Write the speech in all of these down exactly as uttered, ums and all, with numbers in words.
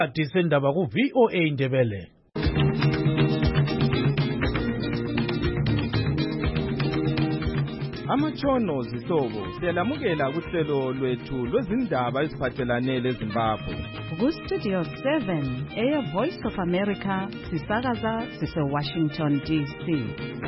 Disendaba ku V O A Ndebele. Amatshono zihlobo siyalamukela kuhlelo lwethu lwezindaba eziphathelane leZimbabwe. Ku Studio seven, Air Voice of America, sisakaza sise Washington D C.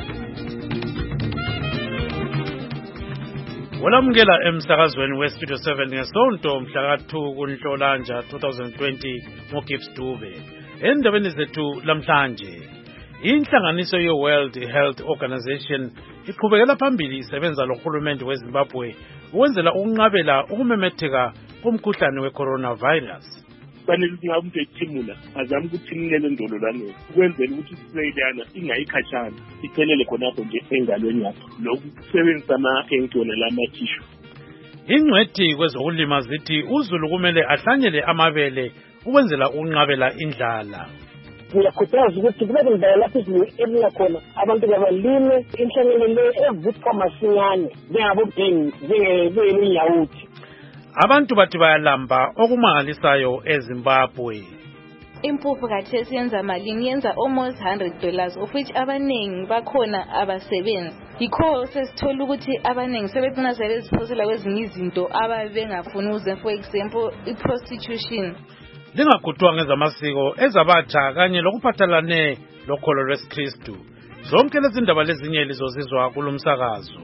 Olamukela emsakazweni we Studio seven ngesonto mhla ka two kuNhlolanja twenty twenty ngoGibbs Dube. Endabeni zethu lamhlanje, inhlanganiso ye World Health Organization iqhubekela phambili isebenza lohulumende weZimbabwe ukwenzela ukunqabela ukumemetheka komkhuhlane we-coronavirus. Fanele ukuthi ngabe ethimula azama ukuthimulele ndololwane ukwenzela ukuthi isirayelana ingayikhatshana iphelele khonapho nje engalweni yakho lokhu kusebenzisa ama-enkona lamathishu. Ingcwethi kwezokulima zithi uZulu kumele ahlanyele amabele ukwenzela ukunqabela indlala. Ngiyakhuthaza ukuthi kube indawo lapho ezinya khona abantu babalime inhlangano le evuthwa masinyane njengabodingi njengeyawuthi. Abantu bathi bayalamba okumangalisayo eZimbabwe. Impuphu kathesi yenza malini, yenza almost one hundred dollars of which abanengi bakhona abasebenzi. Yikho sesithola ukuthi abanengi sebecina sebeziphosela kwezinye izinto ababengafuni ukuze, for example i-prostitution. Lingagudwa ngezamasiko ezabatsha kanye lokuphathelane lokholo lwesikristu. Zonke lezi ndaba lezinye lizozizwa kulomsakazo.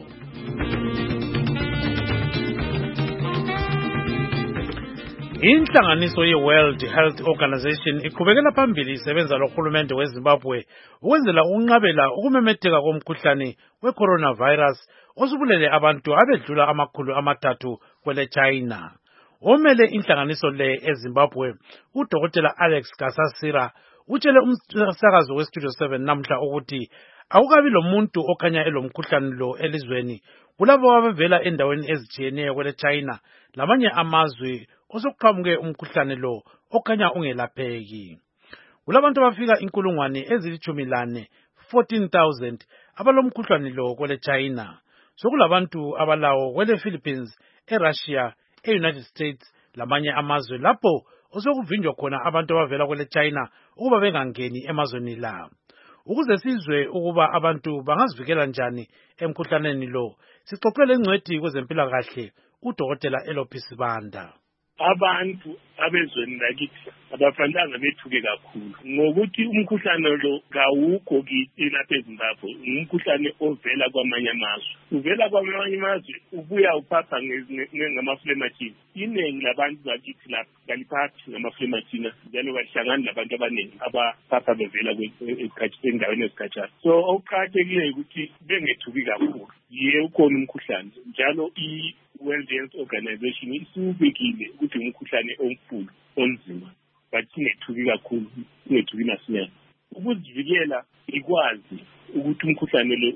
Inhlanganiso ye World Health Organization iqhubekela phambili isebenza lohulumende weZimbabwe ukwenzela ukunqabela ukumemetheka komkhuhlane we-coronavirus osubulele abantu abedlula amakhulu amathathu kwele China. Omele inhlanganiso le eZimbabwe, uDokotela Alex Gasasira, utshele umsakazo we Studio seven namhla ukuthi akukabi lomuntu okhanya elomkhuhlane lo elizweni kulabo abavela endaweni ezitshiyeneyo kwele China lamanye amazwe osokuqhamuke umkhuhlane lo okhanya ungelapheki. Kulabantu abafika inkulungwane ezilithumi lane, fourteen thousand, abalomkhuhlane lo kwele China. Sokulabantu abalawo kwele Philippines, eRussia, e-United States lamanye amazwe lapho osokuvinjwa khona abantu abavela kwele China ukuba bengangeni emazweni la. Ukuze sizwe ukuba abantu bangazivikela njani emkhuhlaneni lo, sixoxele ingcwethi kwezempilakahle uDokotela Elophisi Banda. Abantu abezweni lakithi abafanelanga bethuke kakhulu ngokuthi umkhuhlane lo kawukho kithi lapha eZimbabwe, umkhuhlane ovela kwamanye amazwe. Uvela kwamanye amazwe ubuya uphapha ngamaflemathina. Iningi labantu bakithi lapha baliphathi ngamaflemathina njalo bahlangana labantu abaningi abaphapha bevela endaweni ezikhatshana. So okuqakathekileyo ukuthi bengethuki kakhulu. Ye ukhona umkhuhlane njalo i World Health Organization isubekile ukuthi umkhuhlane omkhulu onzima but singethuki kakhulu, singethuki masinyane. Ukuzivikela ikwazi ukuthi umkhuhlane lo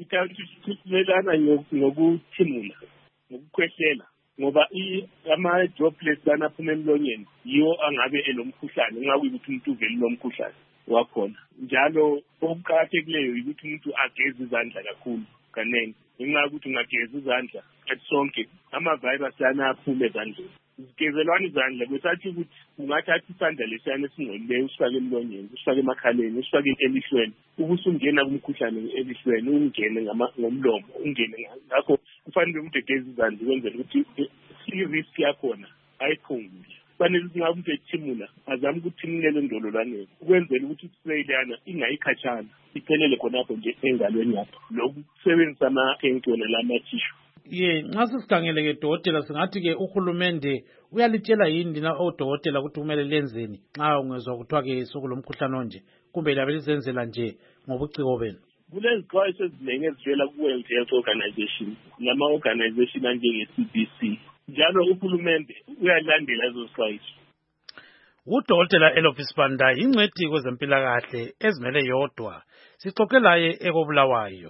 ithathelana ngokuthimula, ngokukhwehlela ngoba ama droplets anaphuma emlonyeni yiwo angabe elomkhuhlane nxa kuyikuthi umuntu uvela lomkhuhlane wakhona. Njalo okuqakathekileyo ukuthi umuntu ageze izandla kakhulu kanengi. Ngenxa ukuthi ungageza izandla sonke ama-virus anaphuma ezandleni. Zigezelwana izandla besathi ukuthi ungathatha isandla lesiyana esingcolileyo usifake emlonyeni, usifake emakhaleni, usifake elihlweni, ubusungena kumkhuhlane elihlweni, ungene ngomlomo, ungene ngakho kufanele ukuthi egeze izandla ukwenzela ukuthi i-risk yakhona ayiphungule. Kufanele ukuthi ngabe umuntu ethimula azame ukuthimulela endololwaneni ukwenzela ukuthi isirayelana ingayikhatshana iphelele khonapho nje engalweni yakho. Lokhu kusebenzisa ama-enkona lamathishu. Ye, nxa sisikhangele-ke dokotela singathi-ke uhulumende uyalitshela yini lina odokotela ukuthi kumele lenzeni nxa ungezwa kuthiwa-ke sokulomkhuhlane onje kumbe labe lizenzela nje ngobuciko benu? Kulezixwayiso eziningi ezivela ku-World Health Organization nama-organization anjenge-C D C. Njalo uhulumende uyalandela lezo zixwayiso. UDokotela Elophisi Banda ingcwethi kwezempilakahle ezimele yodwa. Sixoxe laye ekobulawayo.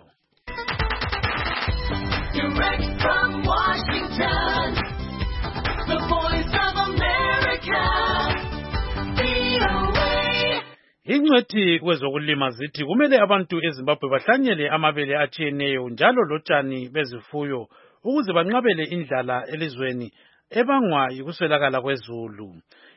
Direct from Washington, the Voice of America, V O A. Ingcwethi kwezokulima zithi kumele abantu eZimbabwe bahlanyele amabele atshiyeneyo njalo lotshani bezifuyo ukuze banqabele indlala elizweni ebangwa yikuswelakala kwezulu.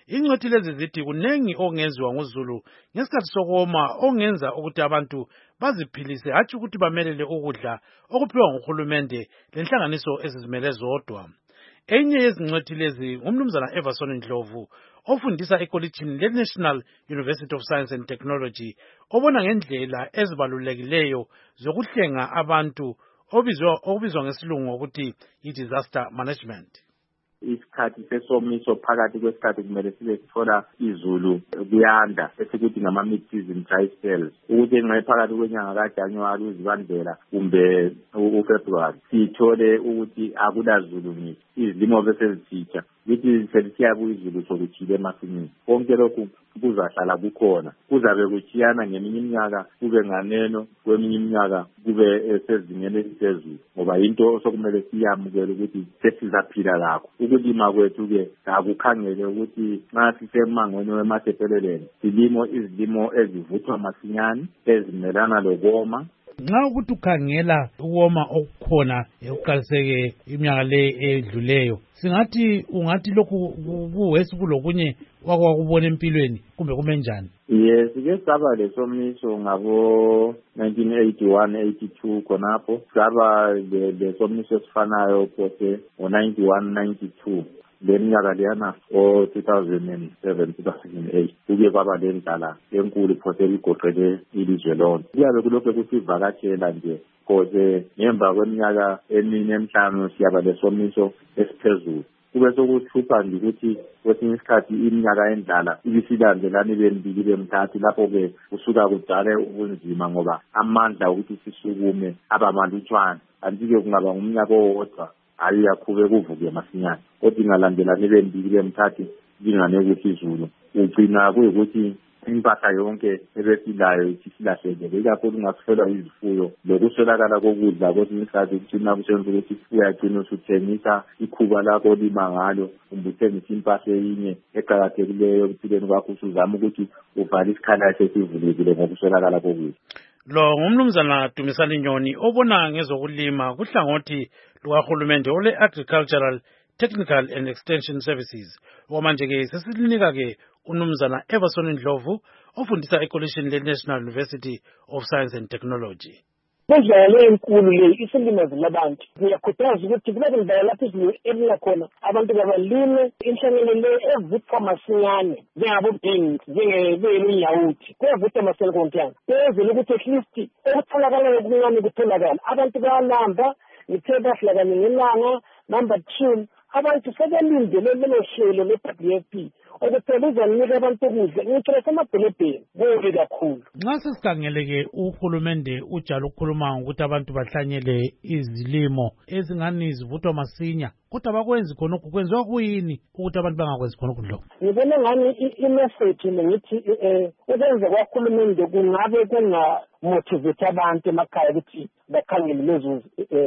Ingcwethi lezi zithi kunengi okungenziwa nguZulu ngesikhathi sokoma ongenza ukuthi abantu baziphilise hatshi ukuthi bamelele ukudla okuphiwa nguhulumende lenhlanganiso ezizimele zodwa. Enye yezingcwethi lezi ngumnumzana Everson Ndlovu ofundisa ekolitshini le-National University of Science and Technology obona ngendlela ezibalulekileyo zokuhlenga abantu obizwa okubizwa ngesilungu ukuthi i-disaster management. Isikhathi sesomiso phakathi kwesikhathi kumele sibe sithola izulu kuyanda esikuthi ngama mid season dry spells ukuthi nxa phakathi kwenyanga kaJanuary uzibandlela kumbe uFebruary sithole ukuthi akulazulu ngithi izilimo bese zithitsha lithi selisiya kuyizulu sokuthile emasimini konke lokhu kuzahlala kukhona kuzabe kuchiyana ngeminye iminyaka kube nganeno kweminye iminyaka kube sezingene eliphezulu ngoba into sokumele siyamukele ukuthi sesizaphila lakho ukulima kwethu ke akukhangele ukuthi nxa sisemangweni wemasepheleleni silimo izilimo ezivuthwa masinyane ezimelana lokoma. Nxa ukuthi ukhangela ukoma okukhona ekuqaliseke iminyaka le edluleyo singathi ungathi lokhu kuwesi kulokunye wakwakubona empilweni kumbe kumenjani? Yes, ke saba lesomiso ngabo nineteen eighty-one eighty-two khonapho saba lesomiso esifanayo phose ngo ninety-one ninety-two leminyaka leyana o two thousand seven two thousand eight kuke kwaba lendala enkulu phose ligoqele ilizwe lonke. Kuyabe kulokho kusivakatshela nje kodwa ngemva kweminyaka emine emhlanu siyaba lesomiso esiphezulu kube sokuhlupha nje ukuthi kwesinye isikhathi iminyaka endlala ibisilandelana ibembili bemthathu lapho ke usuka kudale ubunzima ngoba amandla ukuthi sisukume abamalutshwana andike kungaba ngumnyaka owodwa ayakube kuvuke masinyane kodwa ingalandelana bembili bemthathu lingane ukuthi izulu ugcina kuyikuthi impahla yonke ebesilayo isilahlekele ikakhulu ungasifela izifuyo lokuswelakala kokudla kwesinye isikhathi ukugcina kusenza ukuthi uyagcina usuthengisa ikhuba lakho lima ngalo kumbe uthengisa impahla eyinye eqakathekileyo ekuphileni kwakho usuzama ukuthi uvale isikhala esesivulekile ngokuswelakala kokudla. Lo ngumnumzana Dumisani Nyoni obona ngezokulima kuhlangothi lukahulumende ole Agricultural Technical and Extension Services. Wamanje ke sesilinika ke unumzana Everson Ndlovu ofundisa ekolitshini le-National University of Science and Technology. Kudlala enkulu le isilimo labantu ngiyakhuthaza ukuthi kube indawo lapho izulu elila khona abantu babalime inhlangano le evuthwa masinyane njengabodini njengeyawuthi kuyavuthwa masinyane kontanga kwenzela ukuthi at least okutholakala okuncane kutholakala abantu bayalamba ngithe bahlakane ngelanga. Number two, abantu sebelindele lelo hlelo le-W F P okuphela uzanika abantu ukudla ngithola semadolobheni kubi kakhulu. Nxa sesikhangele-ke uhulumende ujala ukukhuluma ukuthi abantu bahlanyele izilimo ezingani zivuthwa masinya kodwa bakwenzi khonokho kwenziwa kuyini ukuthi abantu bangakwenzi khonokho lokho? Ngibona ngani i-message ngithi ukwenza kwahulumende kungabe kungamotivate abantu emakhaya ukuthi bakhangele lezo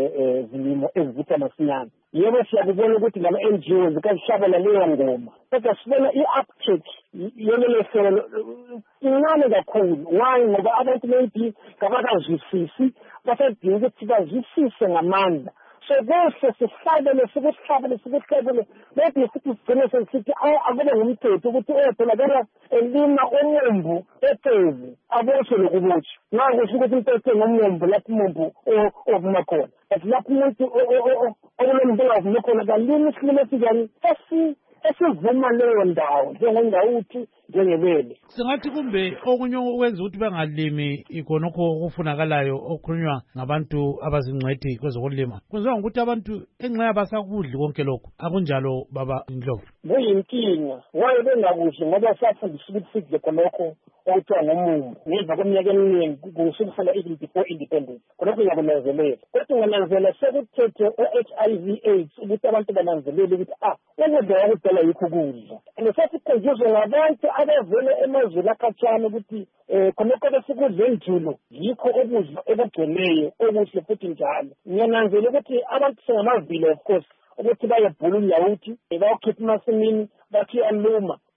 zilimo ezivuthwa masinyane. Yebo siyakubona ukuthi lama N G Os kazihlabela leyo ngoma kodwa sibona i-uptake yolelo hlelo incane kakhulu. Why? Ngoba abantu maybe kabakazwisisi basadinga ukuthi bazwisise ngamandla. So kuhle sihlabele sikuhlabele sikuhlabele maybe sithi sigcine sesithi akube ngumthetho ukuthi etholakala elima umumbu ethezi aboshe lokubotsha ngakusho ukuthi impethe ngomumbu lapho umumbu ovuma khona but lapho umuntu okulemumbu ovuma khona kalimi isilimo esinjani esivuma leyo ndawo njengondawuthi njengebele. Singathi kumbe okunye okwenza ukuthi bangalimi ikhonokho okufunakalayo okukhulunywa ngabantu abazingcwethi kwezokulima kwenziwa ukuthi abantu enxa basakudli konke lokho akunjalo baba Ndlovu? Kuyinkinga waye bengakudli ngoba safundisa ukuthi sidle khonokho okuthiwa ngomumbu ngemva kweminyaka eminingi kusukela even before independence khonokho ngiyakunanzelela kodwa ungananzela sekuthethe o-H I V AIDS ukuthi abantu bananzelele ukuthi ah ukudla wakudala yikho ukudla and sesikhunjuzwa ngabantu abavele emazweni akhatshana ukuthi um khonokho besikudla enjulo yikho ukudla ekugcweleyo okuhle futhi njalo. Ngiyananzela ukuthi abantu sengamavile of course ukuthi bayebhula unyawuthi bayawukhipha emasimini bathi aluma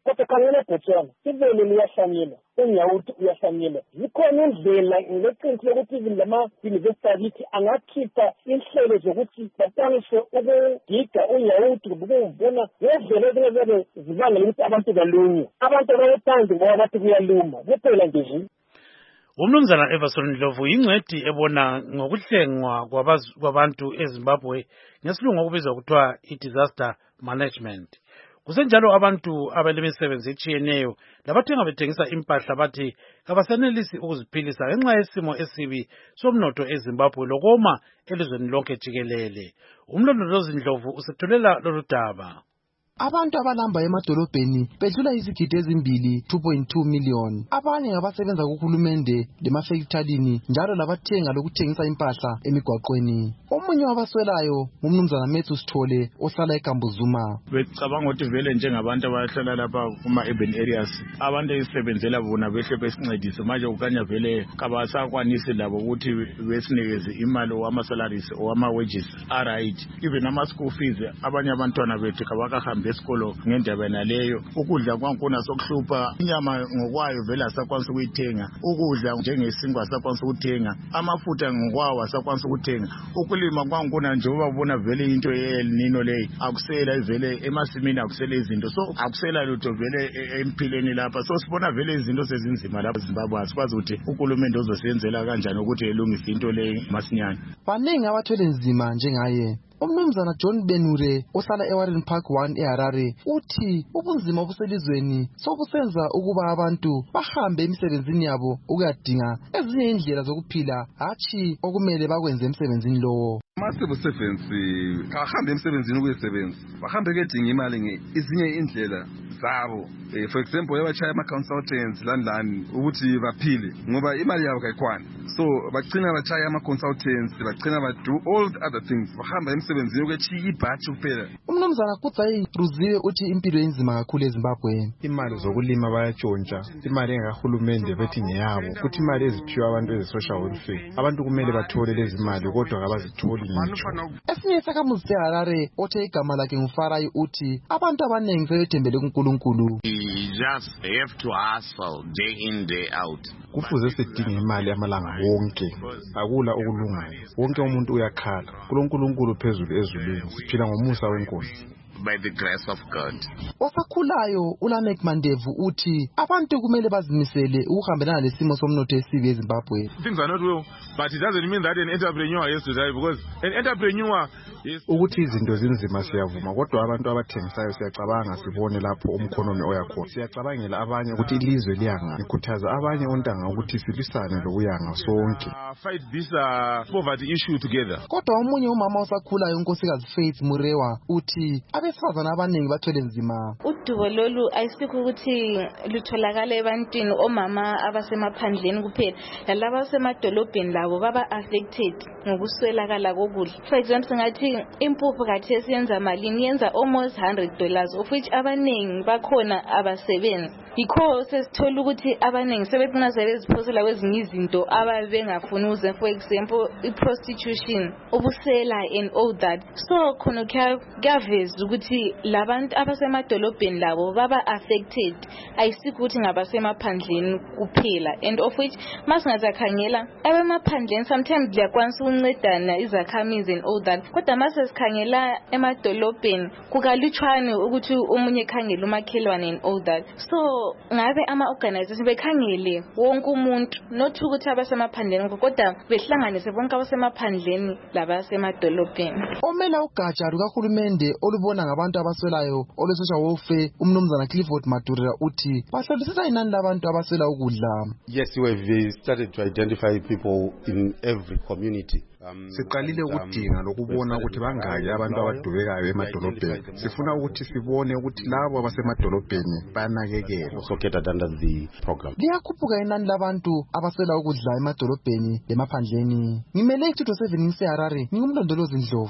kodwa khangela eBotswana ivele liyahlanyelwa unyawuthi uyahlanyelwa zikhona indlela ngeqiniso lokuthi even lama-university akithi angakhipha inhlelo zokuthi bakwanise ukugiga unyawuthi ukuvuna ngendlela ezingezabe zibangela ukuthi abantu balunywe abantu abayethandi ngoba bathi kuyaluma kuphela nje nje. Umnumzana Everson Ndlovu ingcwedi ebona ngokuhlengwa kwabantu eZimbabwe ngesilungu okubizwa kuthiwa i-disaster management. Kusenjalo abantu abalemisebenzi etshiyeneyo labathenga bethengisa impahla bathi kabasanelisi ukuziphilisa ngenxa yesimo esibi somnotho eZimbabwe lokoma elizweni lonke jikelele. Umlondolozi Ndlovu usethulela lolu daba. Abantu abalamba emadolobheni bedlula izigidi ezimbili two point two million. Abanye ngabasebenza kuhulumende lemafekithalini njalo labathenga lokuthengisa impahla emigwaqweni. Omunye wabaswelayo ngumnumzana Methu Sithole ohlala eKambuzuma. Becabanga ukuthi vele njengabantu abahlala lapha kuma urban areas abantu esebenzela bona behle besincedise manje ukanya vele kabasakwanisi labo ukuthi besinikeze imali wama salaries owama wages alright even ama school fees abanye abantwana bethu kabakahamba esikolo ngendaba naleyo ukudla kwankuna sokuhlupha inyama ngokwayo vele asakwanisa ukuyithenga ukudla njengesinkwa asakwanisa ukuthenga amafutha ngokwawo asakwanisa ukuthenga ukulima kwankuna njengoba ubona vele into yeLnino leyi akusela vele emasimini akusela izinto so akusela lutho vele empilweni lapha so sibona vele izinto sezinzima lapha eZimbabwe asikwazi ukuthi ukulumende uzosenzela kanjani ukuthi elungise into leyi masinyane. Baningi abathwele nzima njengaye. Umnumzana John Benure ohlala eWarren Park one eHarare uthi ubunzima obuselizweni sobusenza ukuba abantu bahambe emisebenzini yabo ukuyadinga ezinye indlela zokuphila hatshi okumele bakwenze emsebenzini lowo. Ama-civil servants kahambe emsebenzini ukuyisebenza bahambe kedinga imali ngezinye indlela zabo. For example yabachaya ama-consultants lani lani ukuthi baphile ngoba imali yabo kayikwani so bagcina bachaya ama-consultants bagcina bado all the other things bahamba emsebenzini ukwechiya ibhathi kuphela. Umnumzana Kutsayi Ruziwe uthi impilo enzima kakhulu eZimbabwe. Imali zokulima bayatshontsha imali engahulumende bethi ngeyabo kuthi imali eziphiwa abantu eze-social welfare abantu kumele bathole lezi mali kodwa kabazitholi ngitsho. Esinye isakhamuzi seHarare othe igama lakhe nguFarayi uthi abantu abanengi sebethembele kuNkulunkulu. Just have to hustle day in day out. Kufuze sidinge imali amalanga wonke akula okulungayo wonke umuntu uyakhala kulonkulunkulu phezulu ezulwini siphila ngomusa wenkosi. By the grace of God. Osakhulayo uLamek Mandevu uthi abantu kumele bazimisele ukuhambelana lesimo somnotho esibi eZimbabwe. Things are not well, but it doesn't mean that an entrepreneur has to die because an entrepreneur is ukuthi izinto zinzima siyavuma kodwa abantu abathengisayo siyacabanga sibone lapho umkhonomi oyakhona. Siyacabangela abanye ukuthi ilizwe liyanga ikhuthaza abanye ontanga ukuthi silisane lokuyanga sonke. Fight this uh, poverty issue together. Kodwa omunye umama osakhulayo unkosikazi Faith Murewa uthi abesifazana abaningi bathwele nzima. Udubo lolu ayisikho ukuthi lutholakala ebantwini omama abasemaphandleni kuphela lalabo abasemadolobheni labo baba affected ngokuswelakala kokudla. For example singathi impuphu kathesi yenza malini yenza almost one hundred dollars of which abaningi bakhona abasebenzi. Yikho sesithola ukuthi abaningi sebefuna sebeziphosela kwezinye izinto ababengafuni uze for example i-prostitution ubusela and all that. So khona kuyaveza ukuthi labantu abasemadolobheni labo baba affected ayisikho ukuthi ngabasemaphandleni kuphela and of which masingazakhangela abemaphandleni sometimes liyakwanisa ukuncedana izakhamizi and all that kodwa masesikhangela emadolobheni kukalutshwane ukuthi umunye ekhangele umakhelwane and all that. So ngabe ama-organization bekhangele wonke umuntu not ukuthi abasemaphandleni kodwa behlanganise bonke abasemaphandleni labasemadolobheni. Omela ugatsha lukahulumende olubona ngabantu abaswelayo olwe-social welfare umnumzana Clifford Madurela uthi bahlolisisa inani labantu abaswela ukudla. Yes, we have started to identify people in every community. Siqalile ukudinga lokubona ukuthi bangaki abantu abadubekayo emadolobheni. Sifuna ukuthi sibone ukuthi labo abasemadolobheni banakekelwa. So get under the program. Liyakhuphuka inani labantu abaswela ukudla emadolobheni lemaphandleni. Ngimele istudio seven ngiseHarare ngingumlondolozi Ndlovu.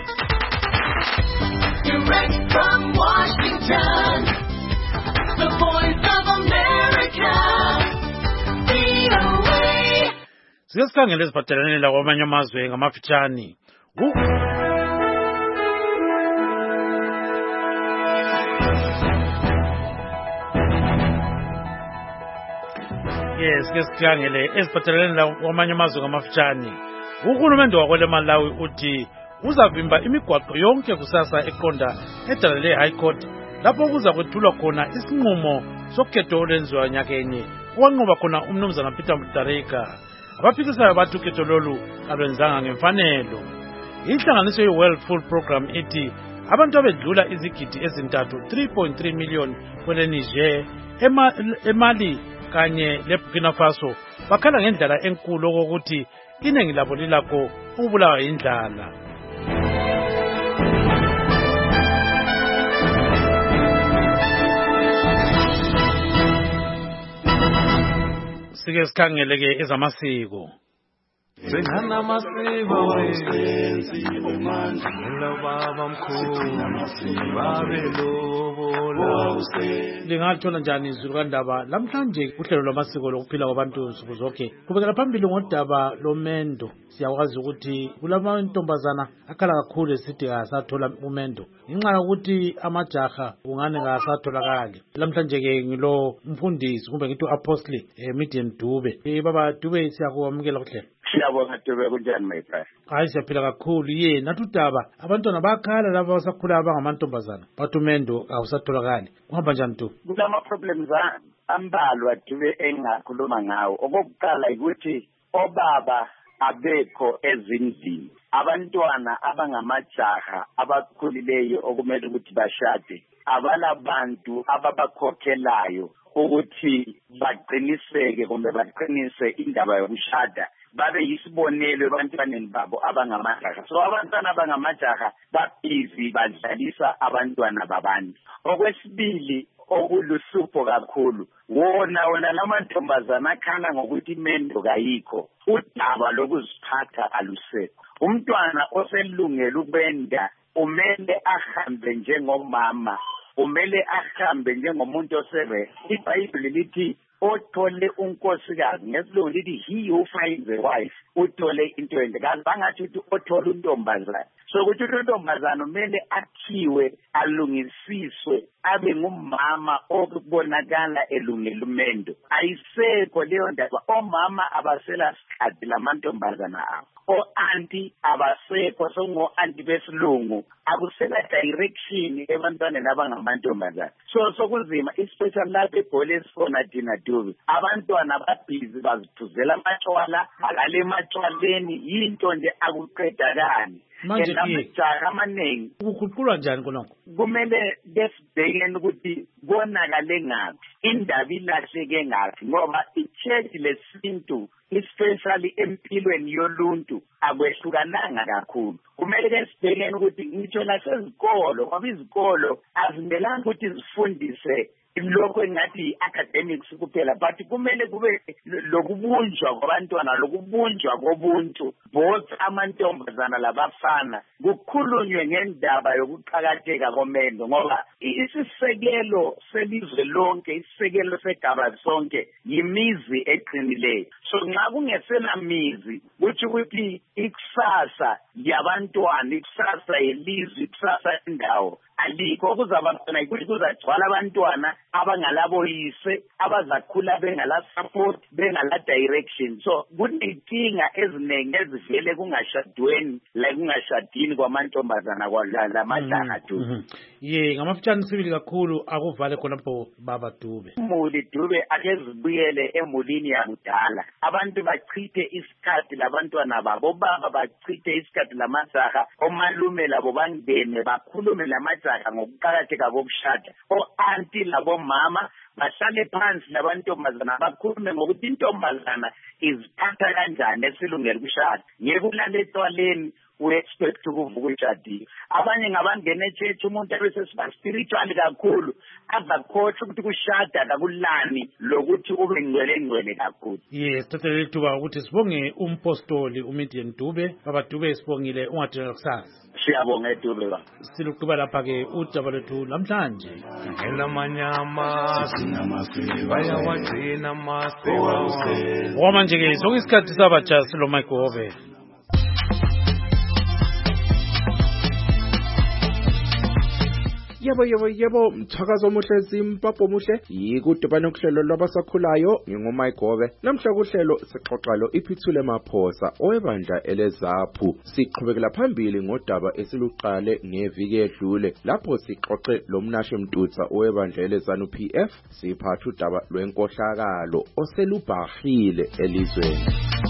Direct from Washington, the voice of America, V O A. Siyasikhangela eziphathelene lakwamanye amazwe ngamafitshane. Yes, ke sikhangele esiphathelene kwamanye amazwe ngamafutshane. Uhulumende wakwele Malawi uthi uzavimba imigwaqo yonke kusasa eqonda edalele High Court lapho kuza kwethulwa khona isinqumo sokhetho olwenziwa nyakenye owanqoba khona umnumzana Peter Mutharika. Abaphikisayo bathi ukhetho lolu alwenzanga ngemfanelo. Inhlanganiso ye-World Food Program ithi abantu abedlula izigidi ezintathu three point three million kwele Niger, eMali kanye leBurkina Faso bakhala ngendlela enkulu okokuthi iningi labo lilakho ukubulawa indlala. Sike sikhangeleke ezamasiko. Sengana amasiko wesenzi omanje lobaba mkhulu babe lobola Lingathola njani izulu kandaba lamhlanje uhlelo lwamasiko lokuphila kwabantu nsuku zonke kubekela phambili ngodaba lomendo. Siyakwazi ukuthi kulama ntombazana akhala kakhulu esithi asathola umendo ngenxa yokuthi amajaha ungane ngasatholakali. Lamhlanje ke ngilo mfundisi kumbe ngithi apostle Midian Dube. Baba Dube siyakwamukela kuhle. Siyabonga Dube kunjani my friend? Hayi siyaphila kakhulu ye nathudaba abantwana bakhala laba basakhula abangamantombazana bathi umendo awusatholakali. Kuhamba njani tu? Kulama problems ambalwa Dube engakhuluma ngawo. Okokuqala ukuthi obaba abekho ezindlini. Abantwana abangamajaha abakhulileyo okumele ukuthi bashade abalabantu ababakhokhelayo ukuthi baqiniseke kumbe baqinise indaba yokushada babe yisibonelo ebantwaneni babo abangamajaha. So abantwana abangamajaha babhizi badlalisa abantwana babantu. Okwesibili okuluhlupho kakhulu wona wona lamantombazana akhala ngokuthi imendo kayikho, udaba lokuziphatha alusekho. Umntwana oselungela ukwenda umele ahambe njengomama, umele ahambe njengomuntu osebe. iBhayibheli lithi othole unkosikazi ngesilungu lithi he who finds a wife uthole into ende. Kanti bangathi uthi othole untombazana. So ukuthi untombazana umele akhiwe alungisiswe abe ngumama okubonakala elungela umendo. Ayisekho leyo ndaba. Omama abasela sikhathi lamantombazana abo. O-anti abasekho songo-anti besilungu akusela direction ebantwaneni abangamantombazana. So sokuzima especially lapho eGoli esifona thina Dube abantwana babhizi baziphuzela amatshwala alale ematshwaleni yinto nje akuqedakani. Manje amajaha amaningi ukuguqulwa njani konke? Kumele besibhekene ukuthi konakale ngaphi, indaba ilahleke ngaphi, ngoba ichurch lesintu especially empilweni yoluntu akwehlukananga kakhulu. Kumele ke sibhekene ukuthi ngitsho lasezikolo ngoba izikolo azimelanga ukuthi zifundise lokho engathi academics kuphela, but kumele kube lokubunjwa kwabantwana, lokubunjwa kobuntu, both amantombazana labafana kukhulunywe ngendaba yokuqhakatheka komendo, ngoba isisekelo selizwe lonke, isisekelo segaba sonke yimizi eqinileyo. So nxa kungesela mizi kuthi ukuthi ikusasa yabantwana, ikusasa yelizwe, ikusasa indawo alikho. Kuzaba khona ukuthi kuzagcwala abantwana abangalaboyise abazakhula bengala support, bengala direction. So kunenkinga eziningi ezivele kungashadweni la kungashadini kwamantombazana kwala majaha tu. Ye ngamafutshane sibili kakhulu akuvale khona pho baba Dube. Umuli Dube akezibuyele emulini yakudala. Abantu bachithe isikhathi labantwana babo, baba bachithe isikhathi lamajaha, omalume labo bangene bakhulume lamajaha ngokuqhakatheka kokushada. O-anti labo mama bahlale phansi labantombazana bakhulume ngokuthi intombazana iziphatha kanjani esilungela ukushada. Ngeke ulale etwaleni we-expect ukuvuka ushadile. Abanye ngabangena echurch umuntu abesesiba spiritual kakhulu azakhohlwa ukuthi kushada kakulani lokuthi ube ngcwele ngcwele kakhulu. Yes, thathe lithuba ukuthi sibonge umpostoli uMidian Dube. Baba Dube sibongile ungadinga kusasa. Siyabonga Dube ba. Siluqhuba lapha ke udaba lethu namhlanje. elamanyama sinamasiba bayawagcina amasiko. Wamanje ke sonke isikhathi sabatsha silo Michael. Yebo yebo yebo mthakazo omuhle Zimbabwe omuhle yikudibana kuhlelo lwabasakhulayo ngingumike Gobe namhla kuhlelo sixoxa lo iphithule maphosa owebandla eleZAPHU siqhubekela phambili ngodaba esiluqale ngeviki edlule lapho sixoxe lomnashe Mtutsa owebandla eleZANU P F siphatha udaba lwenkohlakalo oselubhahile elizweni.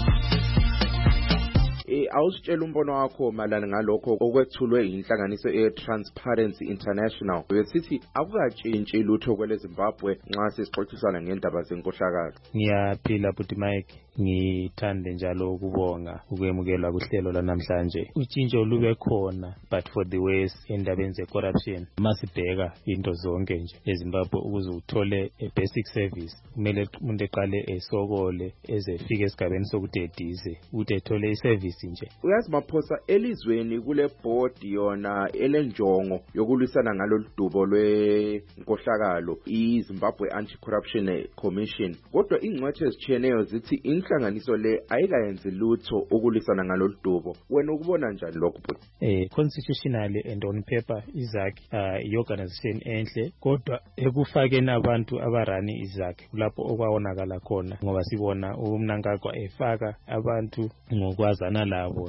E awusitshela umbono wakho malana ngalokho okwethulwe inhlanganiso eTransparency International besithi akukatshintshi lutho kwele Zimbabwe nxa sisixoxisana ngendaba zenkohlakalo. Ngiyaphila buti Mike, ngithande njalo ukubonga ukwemukelwa kuhlelo lanamhlanje. Utshintsho lube khona but for the worse endabeni zecorruption. Masibheka into zonke nje eZimbabwe ukuze uthole a basic service kumele umuntu eqale esokole ezefika esigabeni sokudedize ukuthi ethole iservice nje. Uyazi maphosa elizweni kule board yona elenjongo yokulwisana ngalolu dubo lwenkohlakalo iZimbabwe Anti-Corruption Commission. Kodwa ingcwethe ezicheneyo zithi inhlanganiso le ayikayenzi lutho ukulwisana ngalolu dubo. Wena ukubona njani lokho bhuti? Eh constitutionally and on paper izakhi uh, i-organization enhle kodwa ekufakeni abantu abarani izakhi lapho okwawonakala khona ngoba sibona uMnangagwa efaka abantu ngokwazana labo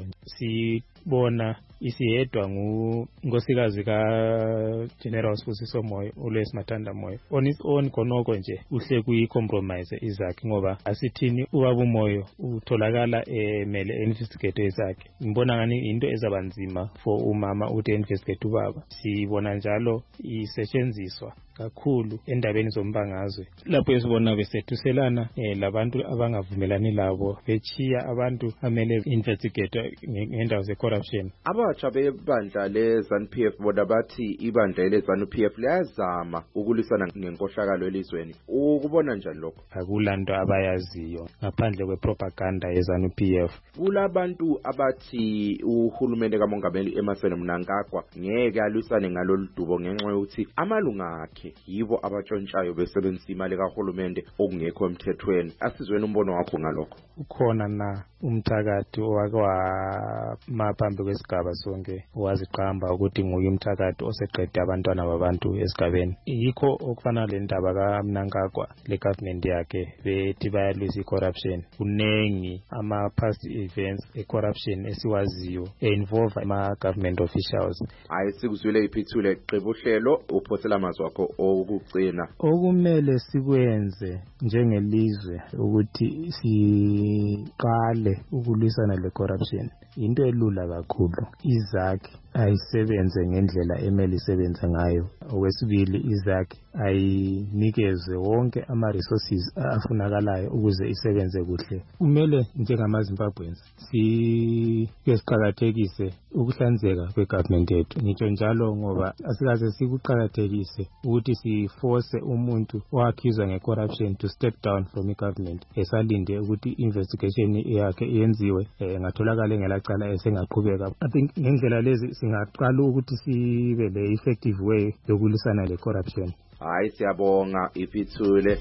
sibona isiyedwa ngunkosikazi ka General Sibusiso Moyo uLesi Mathanda Moyo on its own konoko nje uhle kuyi-compromise izakhi ngoba asithini ubaba uMoyo utholakala emele investigate izakhi. Ngibona ngani into ezabanzima for umama uthi investigate ubaba. Sibona njalo isetshenziswa kakhulu endabeni zombangazwe lapho esibona besethuselana eh, labantu abangavumelani labo bechiya abantu amele investigate ngendawo zecorruption. Abatsha bebandla leZANU P F bona bathi ibandla leZANU P F liyazama ukulwisana ngenkohlakalo elizweni. Ukubona njani lokho? Akulanto abayaziyo ngaphandle kwepropaganda yeZANU P F. Kulabantu abathi uhulumende kaMongameli Emmerson Mnangagwa ngeke alwisane ngalolu dubo ngenxa yokuthi amalunga akhe yibo abatshontshayo besebenzisa imali kahulumende okungekho emthethweni. Asizweni umbono wakho ngalokho. Ukhona na umthakathi owakwa maphambi kwesigaba sonke waziqamba ukuthi nguye umthakathi oseqede abantwana babantu esigabeni. Yikho okufana le ndaba kaMnangagwa le government yakhe bethi bayalwisa icorruption. Kunengi ama past events ecorruption esiwaziyo e-involve ama government officials. Ayisikuzwile iphithule qeba uhlelo uphosela amazwi akho okugcina. Okumele sikwenze njengelizwe ukuthi siqale ukulwisana le corruption into elula kakhulu. Izakhi ayisebenze ngendlela emeli isebenza ngayo. Okwesibili izakhi ayinikezwe wonke ama resources afunakalayo ukuze isebenze kuhle. Kumele njengamaZimbabweans siqhakathekise ukuhlanzeka kwegovernment yethu. Ngitsho njalo ngoba asikaze sikuqhakathekise ukuthi siforce umuntu oaccused ngecorruption to step down from igovernment esalinde ukuthi investigation yakhe iyenziwe ngatholakala ngelacala esengaqhubeka. I think ngendlela lezi singaqala ukuthi sibe le effective way yokulisana le corruption. Hayi siyabonga iphithule.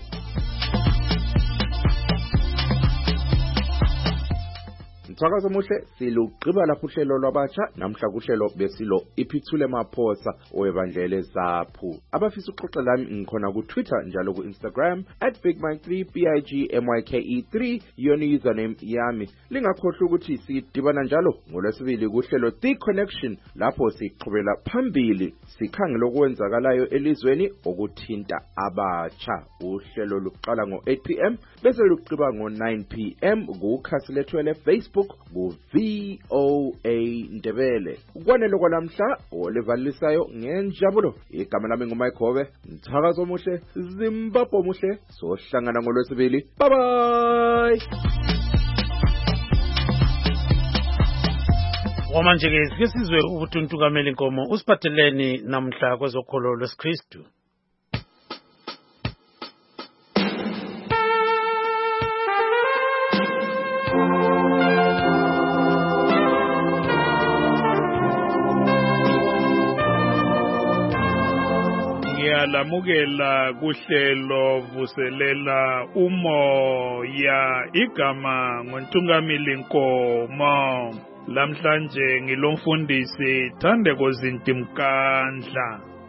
Mthakazo muhle siluqhiba lapho uhlelo lwabatsha namhla kuhlelo besilo iphithule maphosa owebandla leZAPHU. Abafisa uxoxa lami ngikhona ku Twitter njalo ku Instagram at big mike three b i g m y k e three yona username yami. Lingakhohlwa ukuthi sidibana njalo ngolwesibili kuhlelo The Connection lapho siqhubela phambili sikhangela okwenzakalayo elizweni okuthinta abatsha. Uhlelo luqala ngo eight p m bese luqhiba ngo nine p m kukhasi lethu le Facebook ku V O A Ndebele. Ukwanele kwanamhla olevalisayo ngenjabulo. Igama lami ngumike Gobe. Mthakazo omuhle Zimbabwe omuhle. Sohlangana ngolwesibili. Bye bye. Wamanje ke sike sizwe ubutuntukamela inkomo usiphatheleni namhla kwezokholo lwesikristu. Lamukela kuhlelo vuselela umoya igama ngontungamili nkomo. Lamhlanje ngilomfundisi Thandeko Zintimkandla.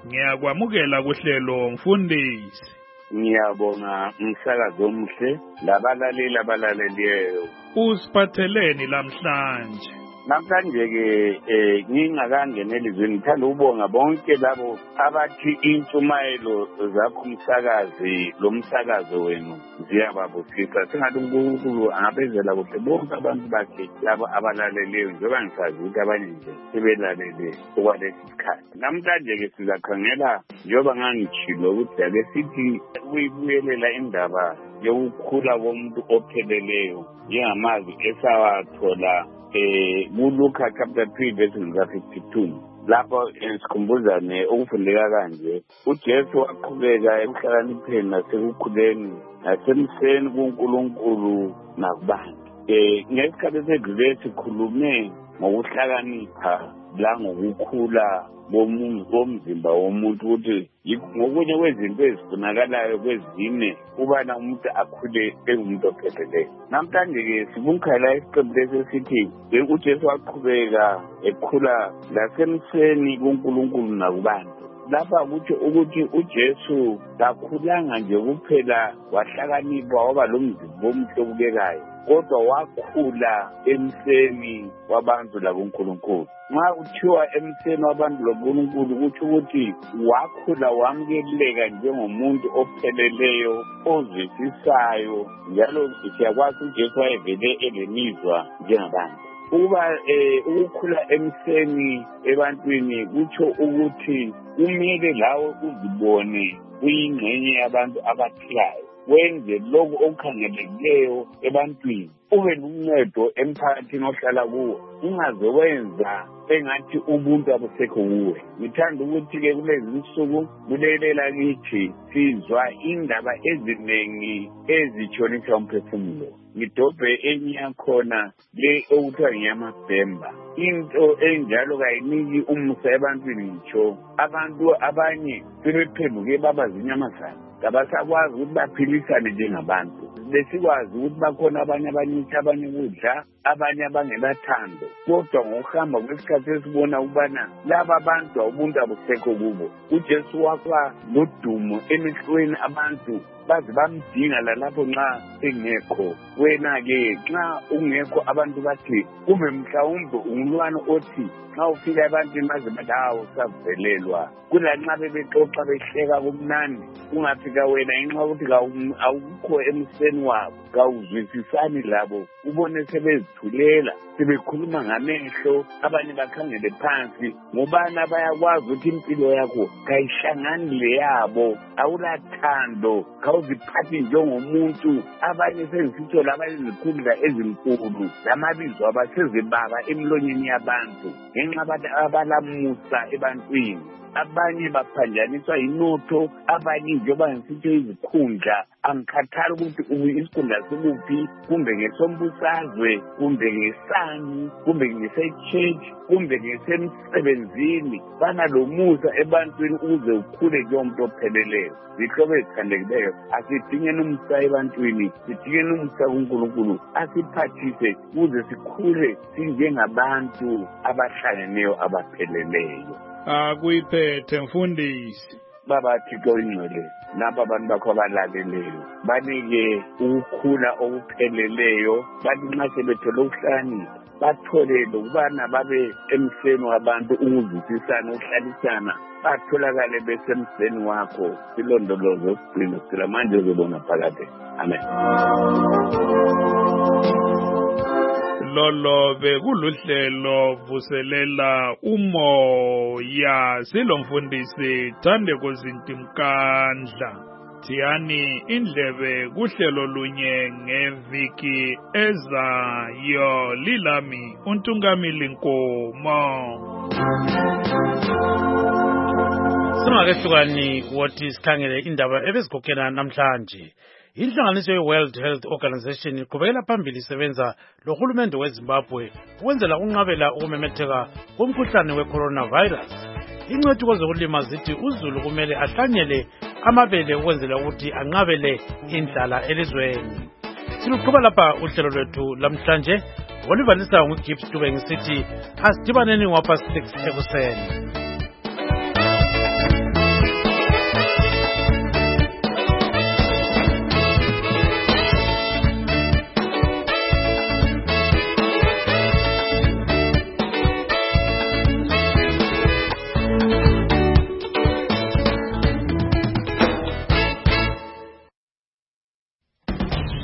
Ngiyakwamukela kuhlelo mfundisi. Ngiyabonga umsakazo omuhle labalaleli abalaleliyo. Usiphatheleni lamhlanje? Namhlanje ke eh ngingakangeneli izweni ngithanda ukubonga bonke labo abathi intshumayelo zakho umsakazi lo msakazo wenu ziyababusisa singathi uNkulunkulu angabezela kuhle bonke abantu bakhe labo abalaleleyo njengoba ngisazi ukuthi abanye nje sebelalele okwalesi sikhathi. Namhlanje ke sizakhangela njengoba ngangitshilo ukuthi ake sithi uyibuyelela indaba yokukhula komuntu opheleleyo njengamazwi esawathola Eh, Luka chapter three verse fifty-two. Lapho esikhumbuzane ukufundeka kanje uJesu waqhubeka emhlakanipheni nasekukhuleni nasemseni kuNkulunkulu nakubantu. Eh ngesikhathi sedlule sikhulume ngokuhlakanipha la ngokukhula bomzimba womuntu ukuthi ngokunye kwezinto ezifunakalayo kwezine ubana umuntu akhule engumuntu opheleleyo. Namhlanje ke sibukhala isiqephu lesithi uJesu waqhubeka ekhula lasemseni kuNkulunkulu nakubantu. Lapha kuthi ukuthi uJesu kakhulanga nje kuphela wahlakanipha waba lomzimba omuhle obukekayo, kodwa wakhula emseni wabantu lakuNkulunkulu. Nxa kuthiwa emseni wabantu lakuNkulunkulu kuthi ukuthi wakhula wamukeleka njengomuntu opheleleyo ozwisisayo, njalo siyakwazi uJesu wayevele elemizwa njengabantu. Ukuba eh ukukhula emseni ebantwini kutsho ukuthi kumele lawe uzibone uyingxenye yabantu abaphilayo, wenze lokho okukhangelekileyo ebantwini, ube luncedo emphakathini ohlala kuwo, ungaze wenza engathi ubuntu abusekho kuwe. Ngithanda ukuthi ke kulezi insuku kulelela kithi sizwa indaba eziningi ezitshonisa umphefumulo. Ngidobhe enye yakhona le okuthiwa ngiyamabhemba. Into enjalo kayiniki umusa ebantwini ngitsho abantu abanye sebephenduke baba zinyamazana, kabasakwazi ukuthi baphilisane njengabantu. Besikwazi ukuthi bakhona abanye abanyitha abanye ukudla, abanye abangelathando, kodwa ngokuhamba kwesikhathi esibona ukubana laba bantu ubuntu abusekho kubo. uJesu wakwa lodumo emehlweni abantu baze bamdinga lalapho nxa engekho. Wena-ke nxa ungekho abantu bathi kube mhlawumbe ungumntwana othi nxa ufika ebantwini baze bathi hawu savelelwa, kulanxa bebexoxa behleka kumnandi, ungafika wena ngenxa yokuthi awukho emseni wabo, kawuzwisisani labo, ubone sebezithulela sebekhuluma ngamehlo, abanye bakhangele phansi. Ngobana bayakwazi ukuthi impilo yakho kayihlangani leyabo, awulathando, kawuziphathi njengomuntu. Abanye sezisitsho labanye zikhundla ezinkulu, lamabizo abasezibaba emlonyeni yabantu ngenxa bathi abalamusa ebantwini. Abanye baphanjaniswa inotho, abanye njengoba ngisitsho izikhundla. Angikhathali ukuthi isikhundla sikuphi, kumbe ngesombusazwe, kumbe ngesani, kumbe ngese-church, kumbe ngesemsebenzini. Bana lomusa ebantwini ukuze ukhule njengomuntu opheleleyo. Zihlobo ezithandekileyo, asidingeni umusa ebantwini, sidingeni umusa kuNkulunkulu, asiphathise ukuze sikhule sinjengabantu abahlangeneyo abapheleleyo. Akuyiphethe mfundisi. Baba Thixo ingcwele, napa abantu bakho abalaleleyo, banike ukukhula okupheleleyo, bathi nxa sebethole ukuhlakanipha batholele ukubana babe emseni wabantu, ukuzwisisana, ukuhlalisana, batholakale besemseni wakho. Silondolozo sigcino sicela manje uzobona phakade. Amen. Lolo bekuluhlelo vuselela umoya, silomfundisi Thandeko Zintimkandla. Thiyani indlebe kuhlelo lunye ngeviki ezayo. Lilami uNtungamili Nkomo. Singakehlukani wothi sikhangele indaba ebezikhokhela namhlanje. Inhlanganiso ye-World Health Organization iqhubekela phambili isebenza lohulumende weZimbabwe ukwenzela ukunqabela ukumemetheka komkhuhlane we-coronavirus. Ingcwethi kwezokulima zithi uzulu kumele ahlanyele amabele ukwenzela ukuthi anqabele indlala elizweni. Siluqhuba lapha uhlelo lwethu lamhlanje. Olivalisa nguGibbs Dube ngisithi asidibaneni ngapha six ekuseni.